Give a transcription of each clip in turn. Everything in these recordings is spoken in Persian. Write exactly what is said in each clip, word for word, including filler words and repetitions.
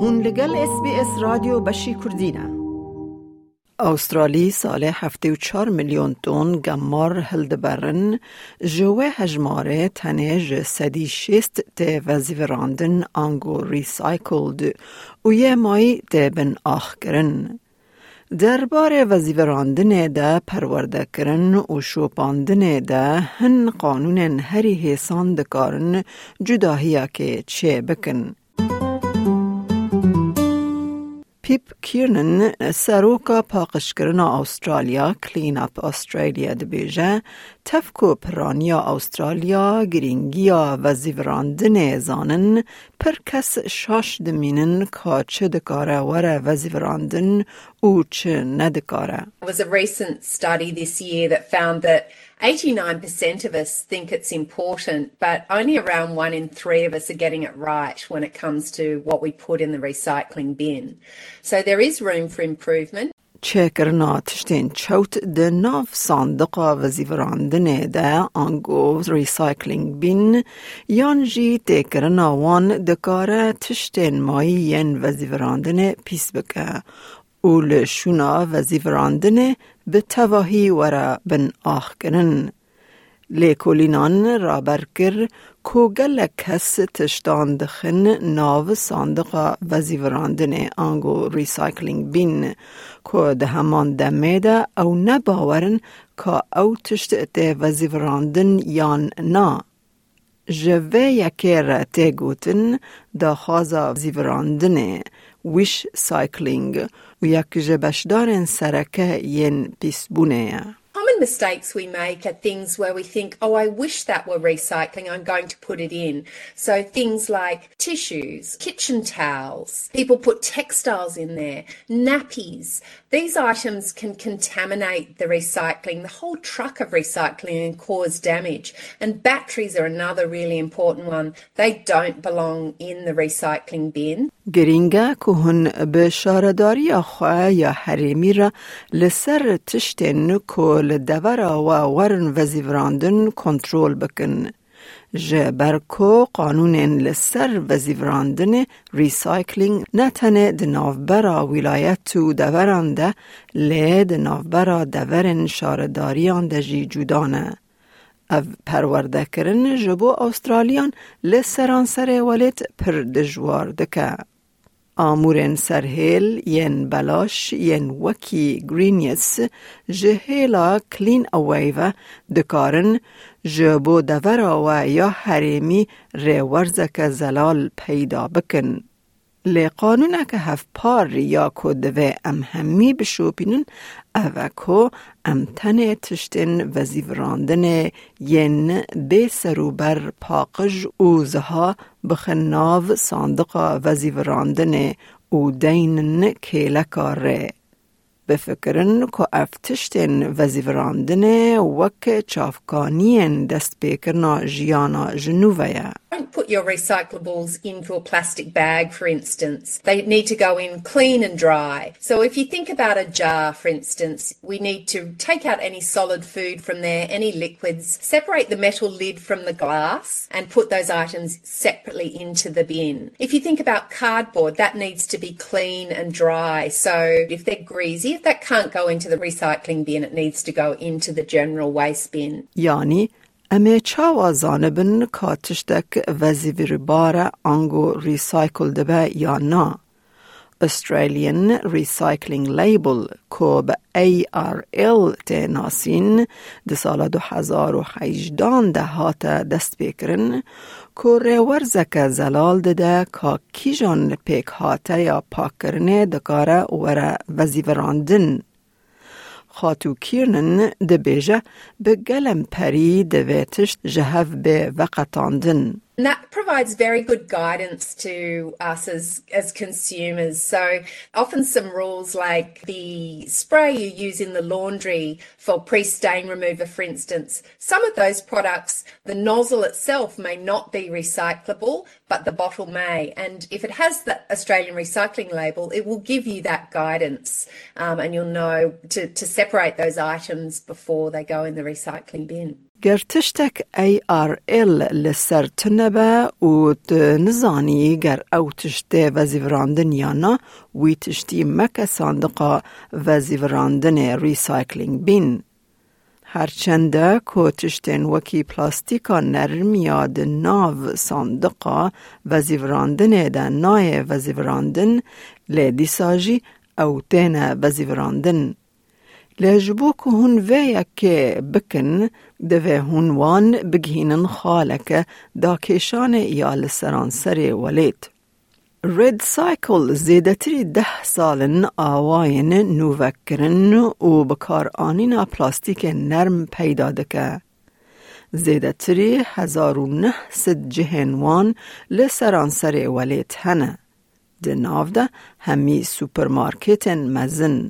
هون لگل اس بی اس رادیو بشی کردینه. استرالی سال هفته و چار میلیون تن گمار هلدبرن جوه هجماره تنه سدی شست ته وزیوراندن آنگو ریسایکلد و یه مای ته بن آخ کرن. درباره وزیوراندن ده پرورده کرن و شوپاندن ده هن قانون هری حسان دکارن جداهیا که چه بکن. پیپ کیرنن سروکا پاقشکرنا استرالیا کلین اپ استرالیا دبیجه تفکو پرانیا استرالیا گرینگیا وزیوراندن زانن پر کس شاش دمینن که چه دکاره وره وزیوراندن او چه ندکاره. There was a recent study this year that found that eighty-nine percent of us think it's important, but only around one in three of us are getting it right when it comes to what we put in the recycling bin. So there is room for improvement. چه کرنا تشتین چوت ده ناف صندوق وزیوراندن ده آنگو ریسایکلینگ بین یانجی تکرنا وان دکاره تشتین مایی ین وزیوراندن پیس بکه اول شونا وزیوراندن به تواهی ورا بن آخ کنن. لیکولینان را برکر کو گل کس تشتان دخن ناو صندوق وزیوراندن آنگو ریسایکلینگ بین کو ده همان دمیده او نباورن که او تشت ده وزیوراندن یان نا. جوه یکی را تگوتن دا خوازا وزیوراندن ویش سایکلینگ و یک جبشدارن سرکه ین پیسبونه. Common mistakes we make are things where we think, oh, I wish that were recycling, I'm going to put it in. So things like tissues, kitchen towels, people put textiles in there, nappies. These items can contaminate the recycling, the whole truck of recycling, and cause damage. And batteries are another really important one. They don't belong in the recycling bin. گرینگا که هن به شارداری خواه یا حریمی را لسر تشتین که لدورا و ورن وزیوراندن کنترول بکن. جبر که قانون لسر وزیوراندن ریسایکلینگ نتنه دنافبرا ولایت و دورانده لی دنافبرا دورن شارداریان دجی جودانه. او پرورده کرن جبو استرالیان لسران سر ولید پر دجوار دکه. آمورن سرهیل ین بلاش ین وکی گرینیس جهیلا کلین اویوه دکارن جبو دورا و یا حریمی ریورزک زلال پیدا بکن. لی قانونه که هف پار یا کدوه ام همی بشوپینن اوه که امتنه تشتین وزیوراندن ین بی سروبر پاقج اوزها بخناو صندوق وزیوراندن او دینن کلکاره. بفکرن که افتشتین وزیوراندن وک چافکانین دست بکرنا جیانا جنوبه. Don't put your recyclables into a plastic bag, for instance. They need to go in clean and dry. So if you think about a jar, for instance, we need to take out any solid food from there, any liquids, separate the metal lid from the glass and put those items separately into the bin. If you think about cardboard, that needs to be clean and dry. So if they're greasy, if that can't go into the recycling bin, it needs to go into the general waste bin. Yani امی چاوا زانبن که تشتک وزیویر بار آنگو ریسایکل دبه یا نا. Australian Recycling Label که به ای آر ال تناسین ده سال دو هزار و هجده ده هات دست بکرن که ریورزک زلال ده که کیجان پیک هاته یا پاکرنه دکاره وره وزیوراندن. خاتو کیرنن ده بیجه به گلم پری ده ویتش جهف به وقتاندن. And that provides very good guidance to us as, as consumers. So often some rules like the spray you use in the laundry for pre-stain remover, for instance, some of those products, the nozzle itself may not be recyclable, but the bottle may. And if it has the Australian Recycling label, it will give you that guidance um, and you'll know to, to separate those items before they go in the recycling bin. گرتشتک ای آر ال لسر تنبه و نزانی گر او تشته وزیوراندن یا نا وی تشتی مک صندقا وزیوراندن ریسایکلینگ بین. هرچنده که تشتین وکی پلاستیکا نرم یا ده ناو صندقا وزیوراندن ده نای وزیوراندن لیدی ساجی او تین وزیوراندن. لجبو که هون ویا که بکن دوه هون وان بگهینن خالک دا کشان یا لسرانسر ولید. رید سایکل زیده تری ده سالن آواین نووکرن و بکار آنینا پلاستیک نرم پیدا دکه. زیده تری هزار و نه ست جهنوان لسرانسر ولید هنه. ده ناو ده همی سوپرمارکت مزن.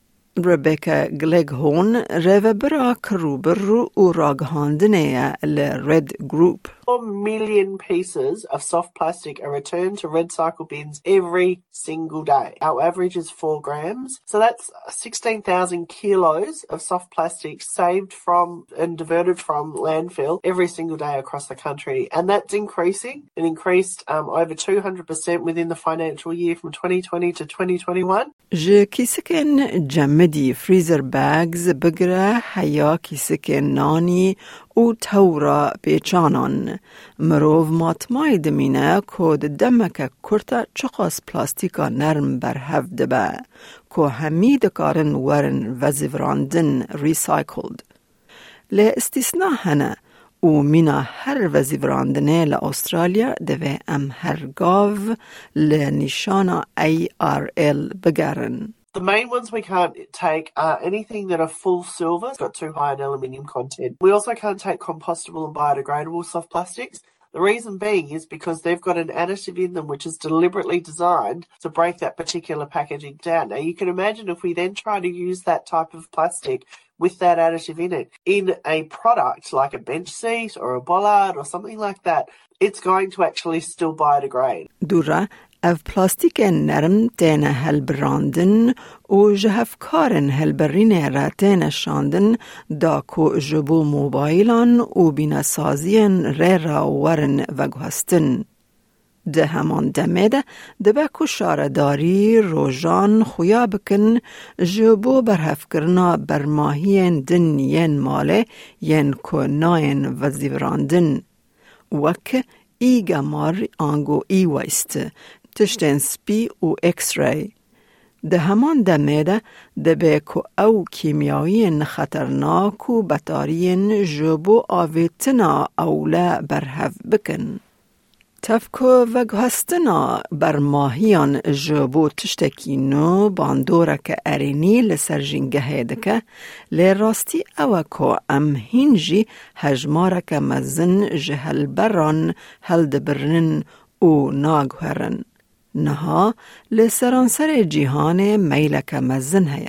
ربیکا گلگهون رو برا کروبر و راگهاندنه لرد گروپ. Four million pieces of soft plastic are returned to red cycle bins every single day. Our average is four grams. So that's sixteen thousand kilos of soft plastic saved from and diverted from landfill every single day across the country. And that's increasing. It increased um, over two hundred percent within the financial year from twenty twenty to twenty twenty-one. جه کیسکن جمدی فریزر باگز بگره حیا کیسکن نانی او تورا پیچانان. مروف ماتمای دمینه کود دمک کرتا چقاس پلاستیکا نرم بر هفته با که همی دکارن ورن وزیوراندن ریسایکلد. لی استثناء هنه و مینا هر وزیوراندنه لأسترالیا دوه ام هر گاو لنشانا ای آر ال بگرن. The main ones we can't take are anything that are full silver, it's got too high an aluminium content. We also can't take compostable and biodegradable soft plastics. The reason being is because they've got an additive in them which is deliberately designed to break that particular packaging down. Now you can imagine if we then try to use that type of plastic with that additive in it in a product like a bench seat or a bollard or something like that, it's going to actually still biodegrade. Dura اف پلاستیک نرم تین هل براندن و جهفکارن هل برین را تین شاندن دا کو جبو موبایلان و بیناسازین ری را ورن وگوهستن. ده همان دمه ده دبه کو شارداری روژان خویا بکن جبو برهف کرنا برماهین دن ین ماله ین کو ناین وزیوراندن. وک ایگا مار آنگو ای ویست. تشتین سپی و اکس ری. ده همان دمه ده دبه که او کیمیایی خطرناک و بطارین جبو آویتنا اولا برهف بکن. تفکو وگهستنا بر ماهیان جبو تشتکی نو باندوره که ارینی لسر جنگه دکه لی راستی اوه که ام هنجی هجماره که مزن جهل بران هل دبرن و ناگهرن. نها لسرانسر جیهان میلک مزن هیا.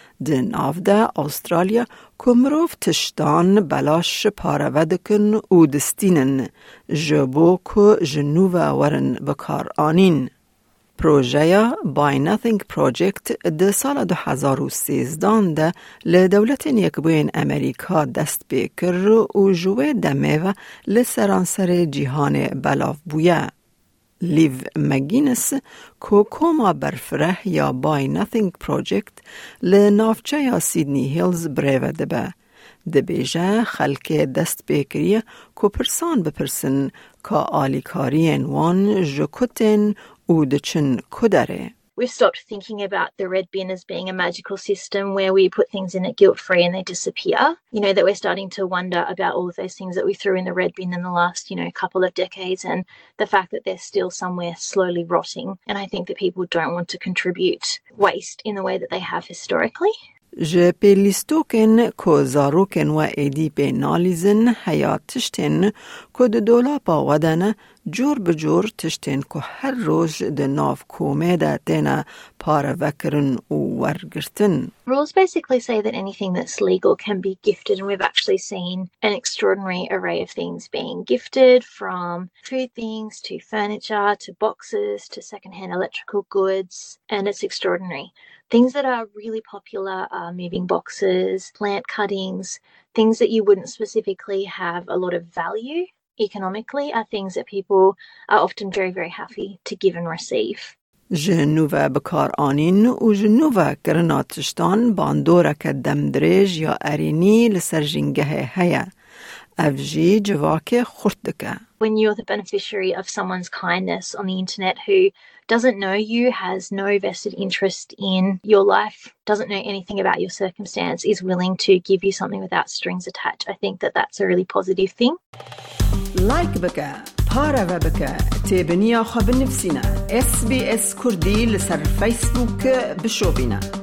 دن آفده استرالیا کمروف تشتان بلاش پارودکن و دستینن جبو که جنوب ورن بکار آنین. پروژه Buy Nothing Project ده سال دو هزار و سیزده ده لدولت یکبوین امریکا دست بکر و جوه دمه و لسرانسر جیهان بلاف بویه. لیو مگینس که کوما برفره یا Buy Nothing Project لنافچه یا سیدنی هیلز بریوه دبه. دبیجه خلک دست بکریه که پرسان بپرسن که آلیکارین وان جکتن و دچن کدره. We've stopped thinking about the red bin as being a magical system where we put things in it guilt-free and they disappear. You know, that we're starting to wonder about all of those things that we threw in the red bin in the last, you know, couple of decades and the fact that they're still somewhere slowly rotting. And I think that people don't want to contribute waste in the way that they have historically. جه پیلیستوکن که زاروکن و ایدی پی نالیزن حیات تشتین که ده دولاپا ودن جور بجور تشتین که هر روز ده ناف کومه ده تینا پاره وکرن و ورگرتن. Rules basically say that anything that's legal can be gifted, and we've actually seen an extraordinary array of things being gifted, from food things to furniture to boxes to secondhand electrical goods, and it's extraordinary. Things that are really popular are moving boxes, plant cuttings, things that you wouldn't specifically have a lot of value economically are things that people are often very, very happy to give and receive. جنوبا بکار آنین و جنوبا کرناتشتان باندورا که دمدرج یا ارینی لسر جنگه هیا. افجی جواک خورتکه. When you're the beneficiary of someone's kindness on the internet who doesn't know you, has no vested interest in your life, doesn't know anything about your circumstance, is willing to give you something without strings attached, I think that that's a really positive thing. Like بکه، پاره و بکه، تبنیا خب نفسینا. اس بی اس کردی لسر فیسبوک بشو بینا.